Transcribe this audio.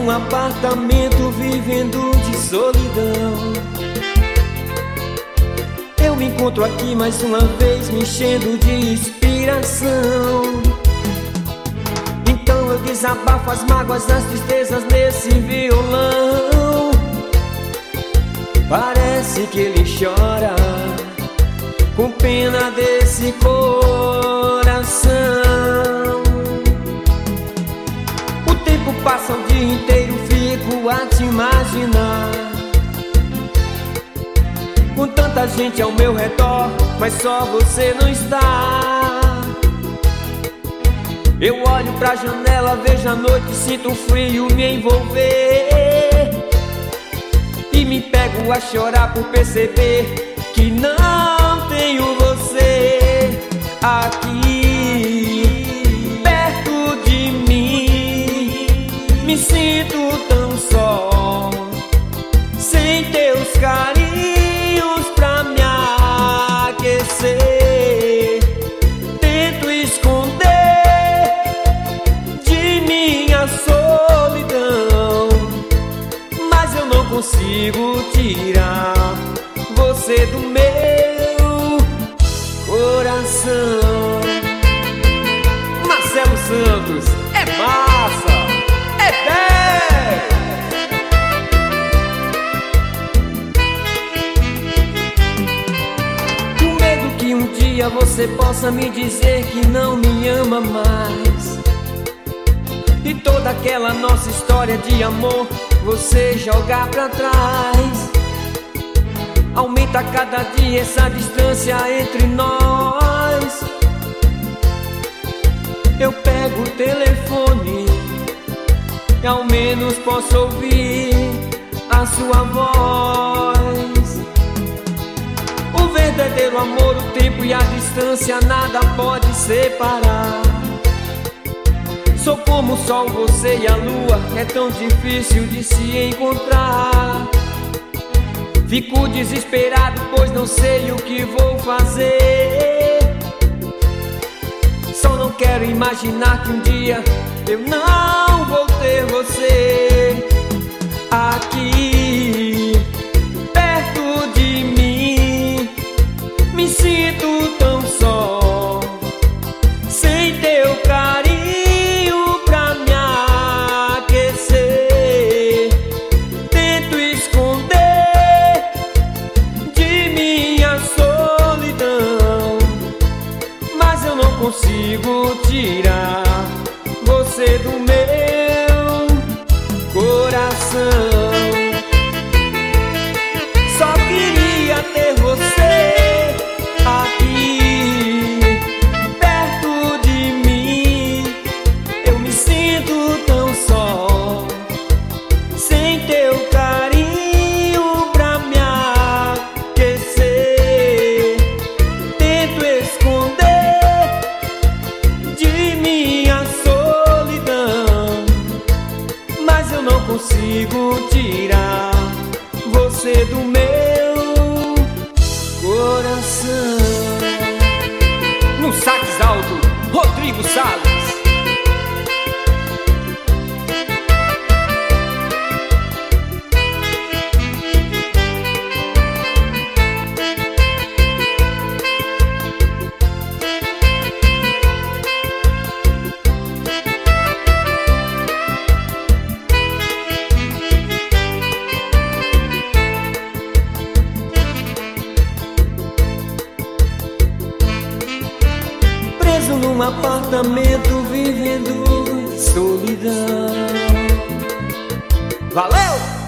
num apartamento vivendo de solidão. Eu me encontro aqui mais uma vez me enchendo de inspiração. Então eu desabafo as mágoas, as tristezas nesse violão. Parece que ele chora com pena desse coração. O tempo passa o dia inteiro, fico a te imaginar, com tanta gente ao meu redor, mas só você não está. Eu olho pra janela, vejo a noite, sinto um frio me envolver, e me pego a chorar por perceber que não tenho você aqui perto de mim. Me sinto tão só, sem teus carinhos pra me aquecer. Tento esconder de minha solidão, mas eu não consigo tirar você do meu coração. Marcelo Santos, é massa, é 10. Com medo que um dia você possa me dizer que não me ama mais, e toda aquela nossa história de amor você jogar pra trás. Aumenta cada dia essa distância entre nós. Eu pego o telefone e ao menos posso ouvir a sua voz. O verdadeiro amor, o tempo e a distância, nada pode separar. Sou como o sol, você e a lua, é tão difícil de se encontrar. Fico desesperado, pois não sei o que vou fazer. Só não quero imaginar que um dia eu não vou ter você aqui perto de mim. Me sinto tão só, sem teu carinho pra me aquecer. Tento esconder de minha solidão, mas eu não consigo tirar você do meu coração. Só queria ter você aqui perto de mim. Eu me sinto tão só, sem teu carinho pra me aquecer. Tento esconder de minha solidão, mas eu não consigo tirar você do meu coração. No sax alto, Rodrigo Salles. Preso num apartamento vivendo solidão. Valeu!